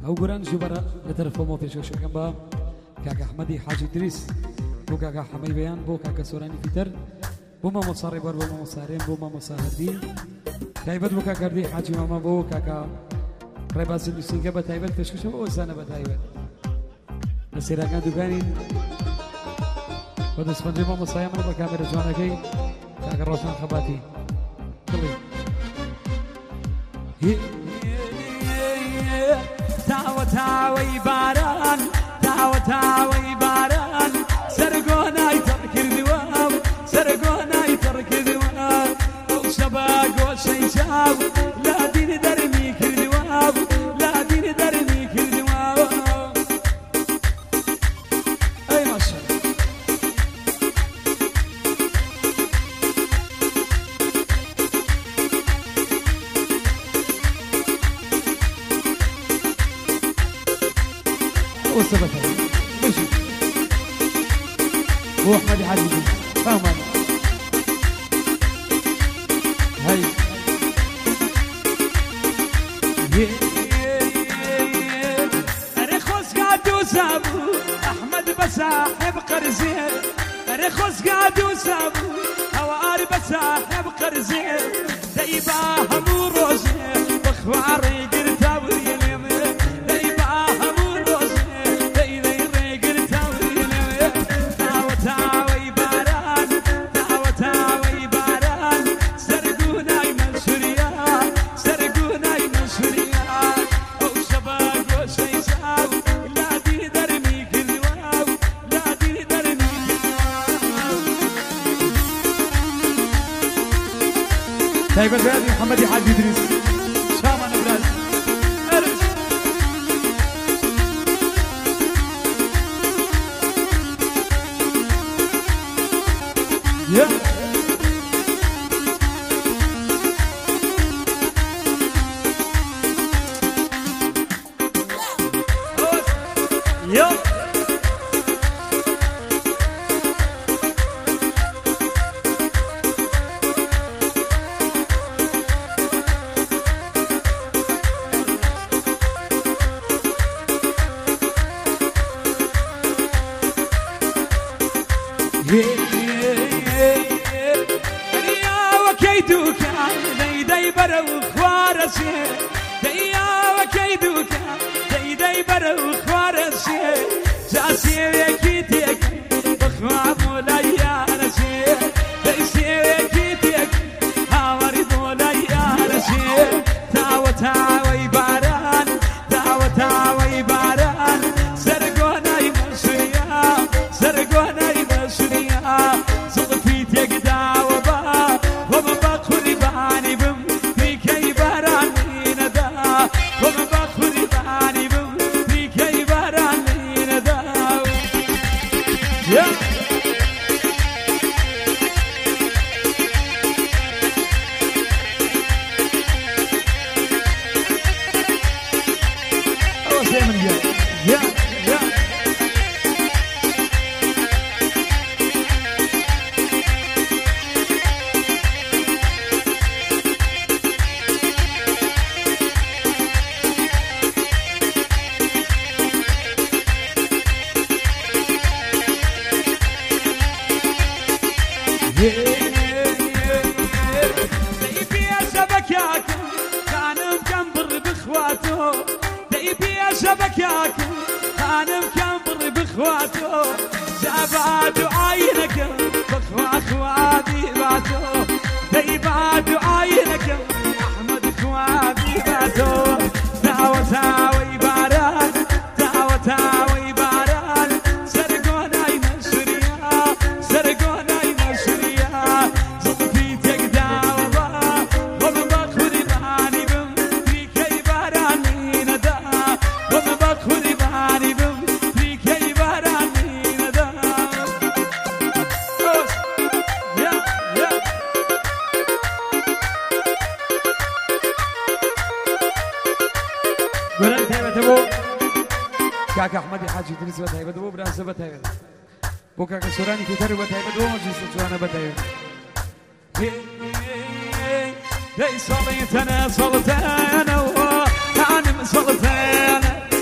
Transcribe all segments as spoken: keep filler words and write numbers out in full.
او قران جبرا لترفو مو فيش وشو كان كاكا احمدي حاجي ادريس بو كاكا حمي بيان بو كاكا سوراني فيتر بو ما مصاري بر بو ما مصارين بو ما مصاهردين تايبت بو كاكا ردي حاجي ماما بو كاكا ريباز الموسيقى بتايبت فيش وشو سنه بتايبت نسيرا كان دوغانين ودس فنجي ماما صايم انا بكاميرا جوانا كي كاكا روشان خباتي كلي تاوى تاوى باران تاوى تاوى باران سرقونا يترك الذواب سرقونا يترك الذواب وشباق وشيشاب لا دين درميك الذواب لا دين درميك الذواب اي ما شاء الله وثبتها ماشي هو احمد حاجي فاهم انا هاي رخص قاعد وسابو احمد بساحب قرزين رخص قاعد وسابو هوار بساحب قرزين دايباها مو روزين بخواري قرتاوي طيب البلاد محمد حاج ادريس شامان بلاد ارش يا يا وكيدك دي دي برو خوارسي ديا وكيدك دي دي برو خوارسي جاسي وكيتك بخوا مولايا رسي ديسي وكيتك هاوري مولايا رسي تاو تاوي باران تاو تاوي باران سرقونا يمسريا سرقونا يمسريا زغفي تقدا وبا وما بخوري باني بم في كي باراني ندا وما بخوري باني بم في كي باراني ندا يا الله سيمن يا يا يا ديبي يا شبكاك كان مكمبر بخواته ديبي يا شبكاك كان مكمبر بخواته زباد عينك بخوا خوادي باتو ديباد عينك احمد خوادي باتو تاو تاوي باران تاو تاوي باران سرقونا يمسريا سرقونا يمسريا زغفي تقداوبا وما بخوري باني بم في كي باراني ندا وما بخوري باني بم في كي باراني ندا يا يا قران تايبت ابو كاكا احمد حاج ادريس بتايبت ابو براس بتايبت بو كاكا سوراني فيتر بتايبت ابو مجلس جوانا بتايبت لي صليت انا صلت انا وكان صلت انا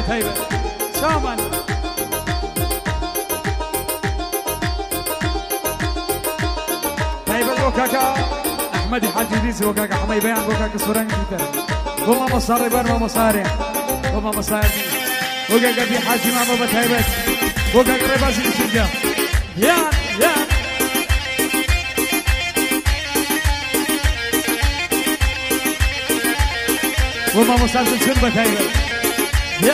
بتايبة سامان تايبة وكاكا أحمد حاج ديس وكاكا حمي بيان وكاكا سوراني كتير وما مصاري بر وما مصاري وما مصاري وكاكا دي حاج ماما بتايبة وكاكا رباسي الشجاع يا يا وما مصاري شربة تايبة يا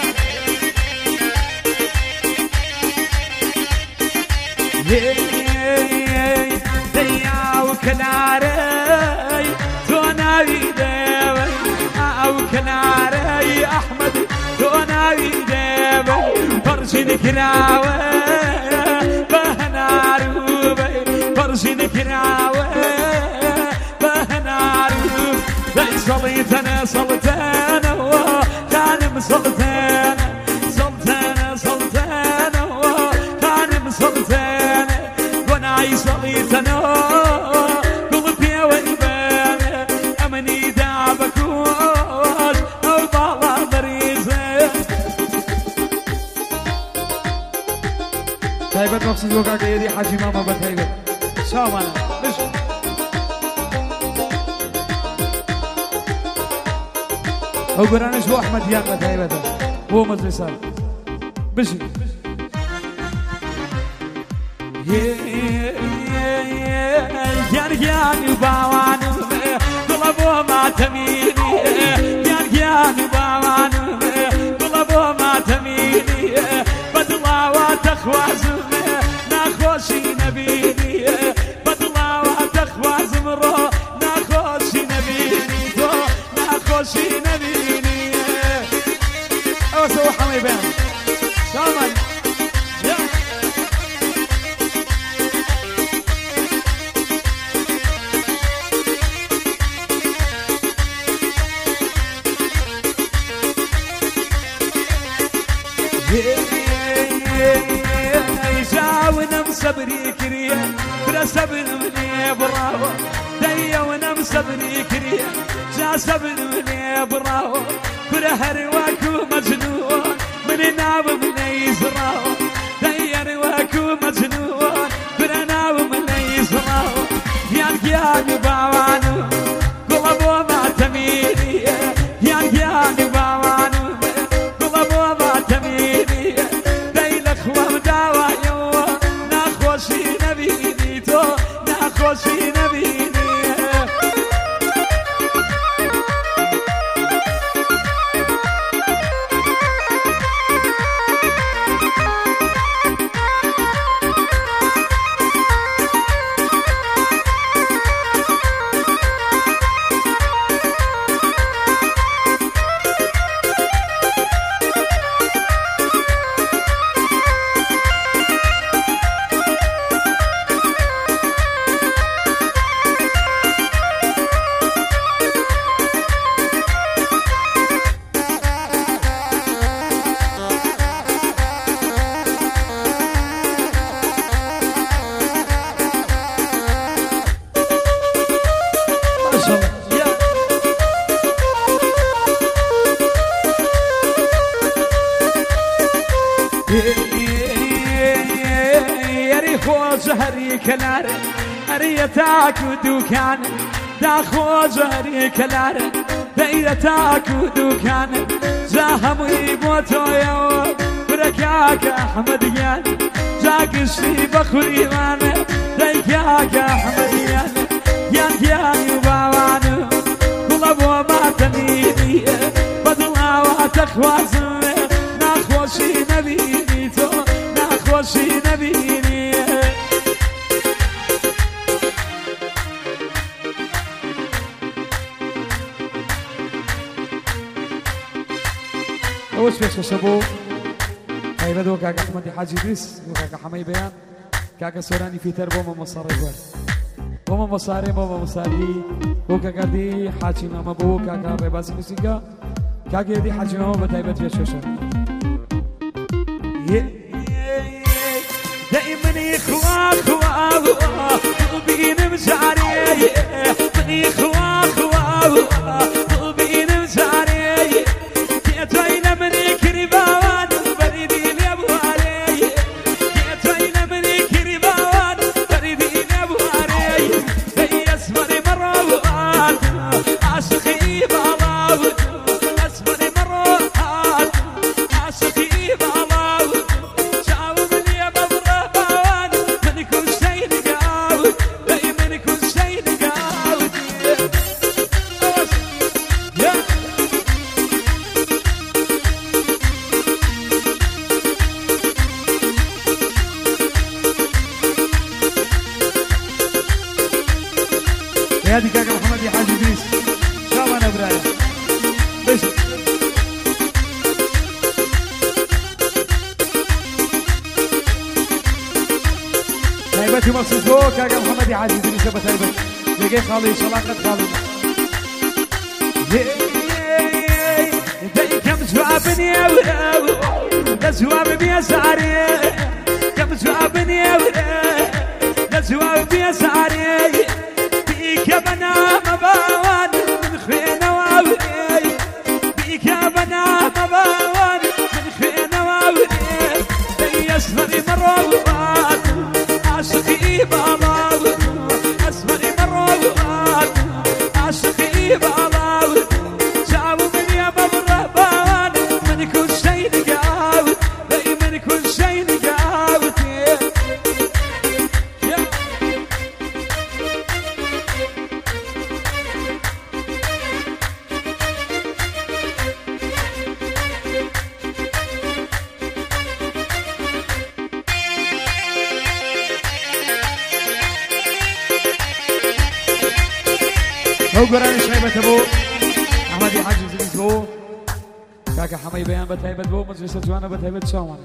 ديا وكناري توناوي ديوي او كناري احمد توناوي ديوي فرشي كراوي بهناروبي فرشي كراوي بهناروبي بي صليتنا صلتنا وكان مسلتنا صلتنا صلتنا وكان مسلتنا ونعي صليتنا قلبي والبان امني دعبك وش او طالع بريزه تايبة مقصود وقاك يدي حاجي ماما بتايبة شامانا بش او برانش هو احمد يان بتايبة هو مدرسة بشي يان يان باوانو قلبو ما تميني يان يان باوانو قلبو ما تميني بدلا وتخوازم ناخوشي نبيني بدلا وتخوازم رو ناخوشي نبيني تو ناخوشي نبيني او سو حمي بان سامان جاونا مسبري كريه بلا سبن مني براو ديا وانا مسبري كريه جا سبن مني براو كل هرواك مجنون من ناب من يزراو ديا رواك مجنون كل ناب من يزراو يان يان باوانو قلبو ما تميني يان يان باوانو قلبو ما تميني ناخوشي نبيني زهري كلار أريتاك ودوكان داخو زهري كلار دايرتاك ودوكان زاهمي بوتو يو بركاك أحمد يان جاكشي بخوري وانا دايكاك أحمد يان يان يان باوانو قلبو ما تميني بدلا واتخوازن ناخوشي نبيني تو ناخوشي نبيني وش فيش شبو هاي بدو كاكا احمد حاجي ديس وكاكا حمي بيان كاكا سوراني في تربو ما مصاري بار وما مصاري وما مصاري وكاكا دي حاجي ماما بو كاكا رباسي موسيقى كاكا دي حاجي ماما بتايبت فيش شوشا دائما يخوا خوا قلبي نمشاري من يخوا خوا قلبي نمشاري تاينا من كريبا حياتي كاكا محمد يا حاج ادريس شابانا برايا بس تايبتي مخصوص بو كاكا محمد يا حاج ادريس ابو تايبت لقي خالي شلاقة خالي كم جوابني يا جواب يا ساري كم جوابني يا جواب يا ساري بيك بنا مباوان من خينا واوي بيك بنا مباوان من خينا واوي يسمري مروات عاشقي بالاوي يسمري مروات عاشقي بالاوي جاوب من يا مبربان من كل شيء نقاوي من كل شيء نقاوي هو قراني شايبة ابو احمد يحاج زليز بو كاكا حمي بيان بتهيبة بو مجلس الجوانا بتهيبة شاوان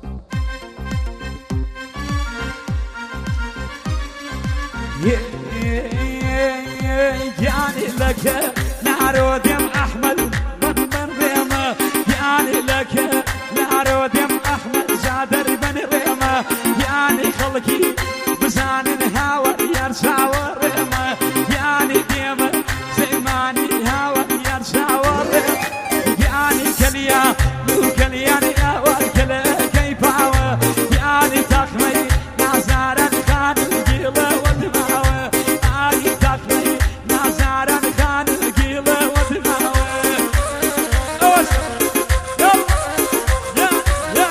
يعني لك نعرود يم احمد بن ريمة يعني لك نعرود يم احمد جادر بن ريمة يعني خلقي بزان الهوى يرجع وريمة يعني ديمة زماني هوى يرجع وريمة يعني كليا وكليا يا وكلا كيف هوى يعني تخمي نازارا خان القيلة ودمعوى يعني تخمي نازارا خان القيلة ودمعوى أوش يلا يا يا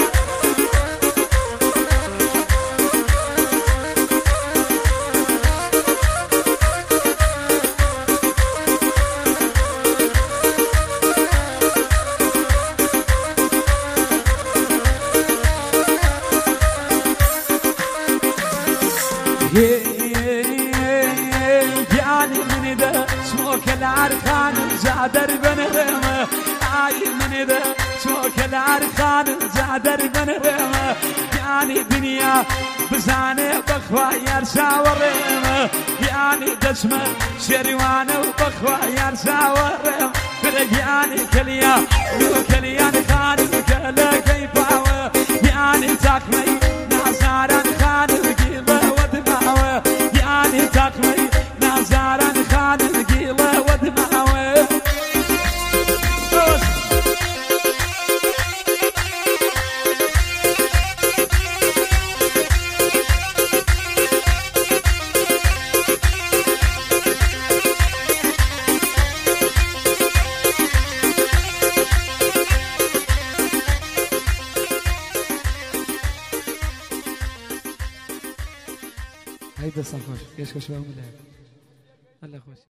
يعني من ذا سموك العرخان زادر بن ريمة عاي من ذا سموك العرخان زادر بن ريمة يعني دنيا بزاني بخوا يرسا وريمة يعني دسمة شروانة وبخوا يرسا وريمة فرق يعني كليا وكليا خان وكلا كيف هو يعني تاكمي نازارا خان القيلة ودمعوه يعني تاكمي نازارا خان القيلة ودمعوه هيدا الصفر ايش كشوه من الله الله خوش